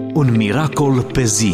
Un miracol pe zi.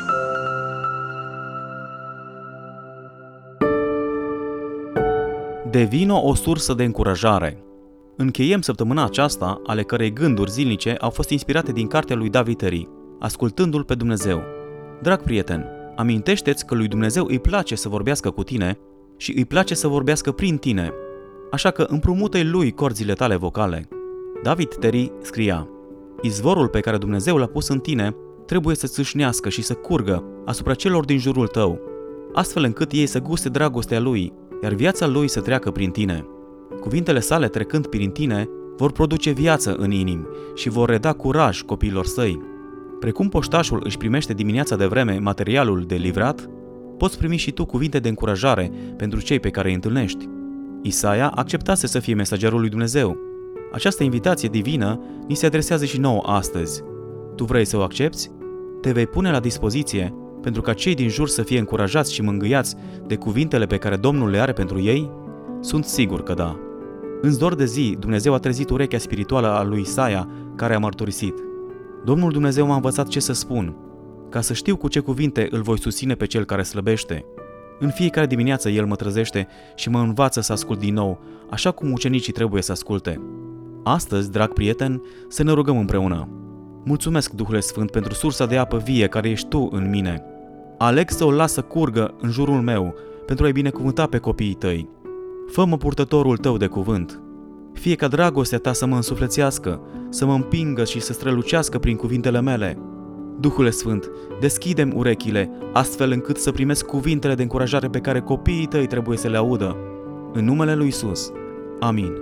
Devină o sursă de încurajare. Încheiem săptămâna aceasta, ale cărei gânduri zilnice au fost inspirate din cartea lui David Terry, Ascultându-L pe Dumnezeu. Drag prieten, amintește-ți că lui Dumnezeu îi place să vorbească cu tine și îi place să vorbească prin tine, așa că împrumută-i lui corzile tale vocale. David Terry scria: izvorul pe care Dumnezeu l-a pus în tine trebuie să țâșnească și să curgă asupra celor din jurul tău, astfel încât ei să guste dragostea lui, iar viața lui să treacă prin tine. Cuvintele sale trecând prin tine vor produce viață în inimi și vor reda curaj copiilor săi. Precum poștașul își primește dimineața de vreme materialul de livrat, poți primi și tu cuvinte de încurajare pentru cei pe care îi întâlnești. Isaia acceptase să fie mesagerul lui Dumnezeu. Această invitație divină ni se adresează și nouă astăzi. Tu vrei să o accepți? Te vei pune la dispoziție pentru ca cei din jur să fie încurajați și mângâiați de cuvintele pe care Domnul le are pentru ei? Sunt sigur că da. În zdor de zi, Dumnezeu a trezit urechea spirituală a lui Isaia, care a mărturisit: Domnul Dumnezeu m-a învățat ce să spun, ca să știu cu ce cuvinte îl voi susține pe cel care slăbește. În fiecare dimineață El mă trezește și mă învață să ascult din nou, așa cum ucenicii trebuie să asculte. Astăzi, drag prieten, să ne rugăm împreună. Mulțumesc, Duhule Sfânt, pentru sursa de apă vie care ești Tu în mine. Aleg să o las să curgă în jurul meu pentru a-i binecuvânta pe copiii Tăi. Fă-mă purtătorul Tău de cuvânt. Fie ca dragostea Ta să mă însuflețească, să mă împingă și să strălucească prin cuvintele mele. Duhule Sfânt, deschide-mi urechile, astfel încât să primesc cuvintele de încurajare pe care copiii Tăi trebuie să le audă. În numele lui Iisus. Amin.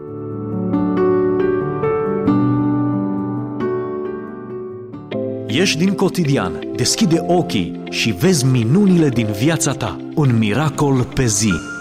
Ieși din cotidian, deschide ochii și vezi minunile din viața ta. Un miracol pe zi.